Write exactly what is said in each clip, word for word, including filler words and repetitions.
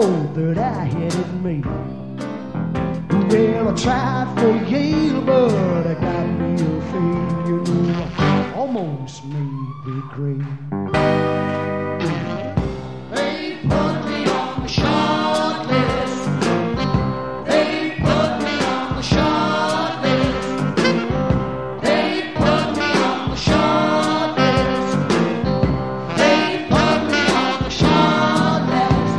road that I had made. Well, I tried for Yale, but I got me a fade. You know, I almost made the grade. They put me on the short list. They put me on the short list. They put me on the short list. They put me on the short list.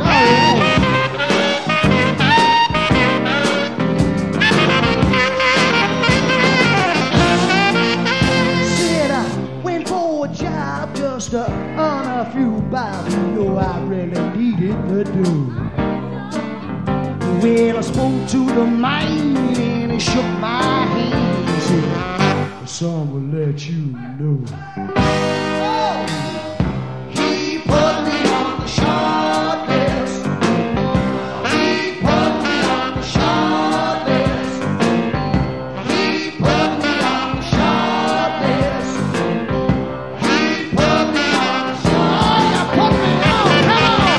Said I went for a job just to earn a few bob. You know I really needed the dough. Well, I spoke to the man and he shook my hand. He said, "Son will let you know." Oh, he put me on the short list. He put me on the short list. He put me on the short list. He put me on the short list. Put me on, come on!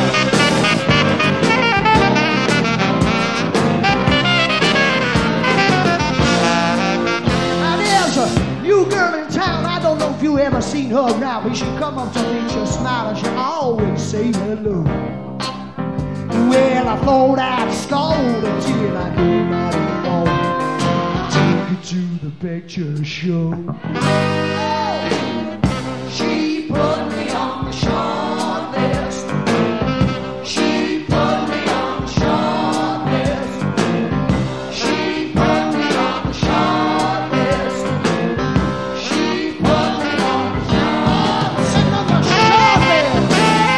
Now there's a new girl in town. I don't know if you ever seen her around. When she come up to me, she'll smile and she'll always say hello. Well, I thought I'd scold until I came out of the phone. Take you to the picture show. She put me on the short list. She put me on the short list. She put me on the short list. She put me on the short list. Sing on the short list.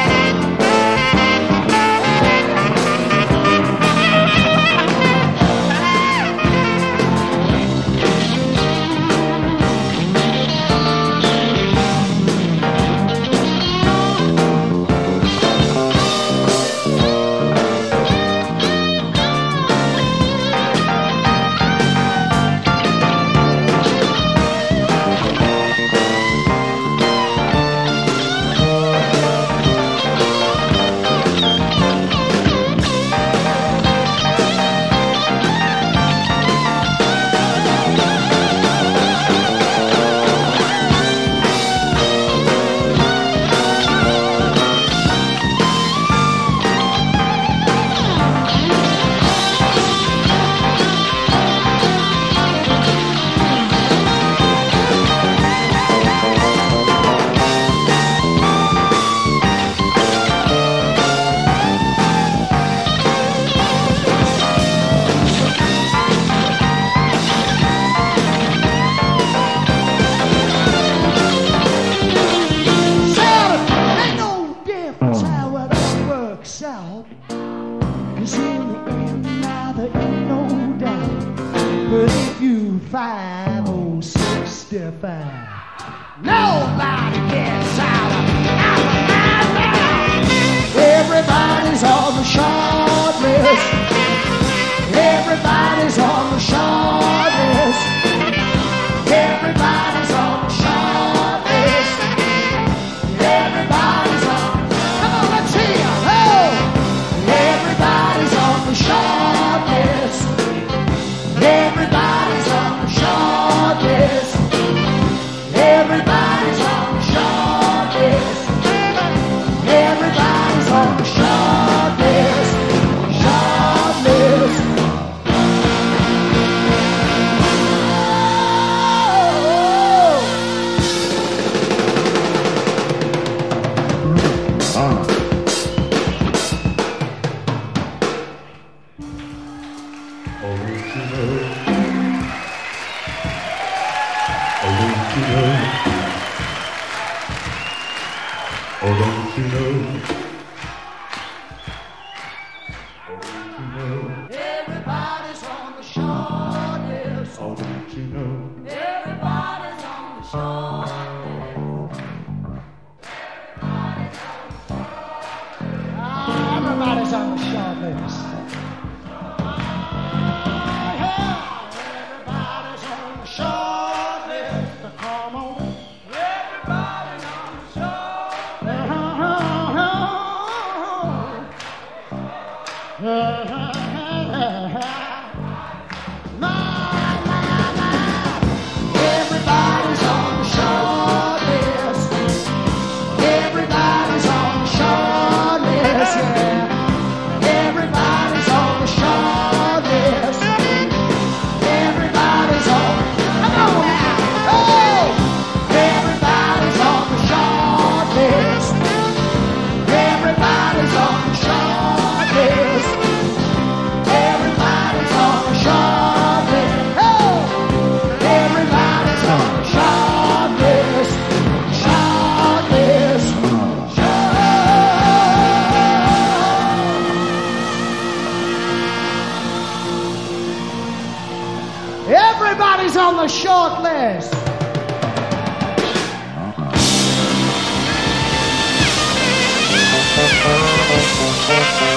Nobody gets out of Alabama. Everybody's on the short list. Everybody's on the short list. Everybody's on the short list. Everybody's on. Come on, let's hear. Oh, everybody's on the short list. Everybody's on the short list. Everybody's on the short list. Everybody's on the short list. Short list. Everybody's on the short list. Uh-huh.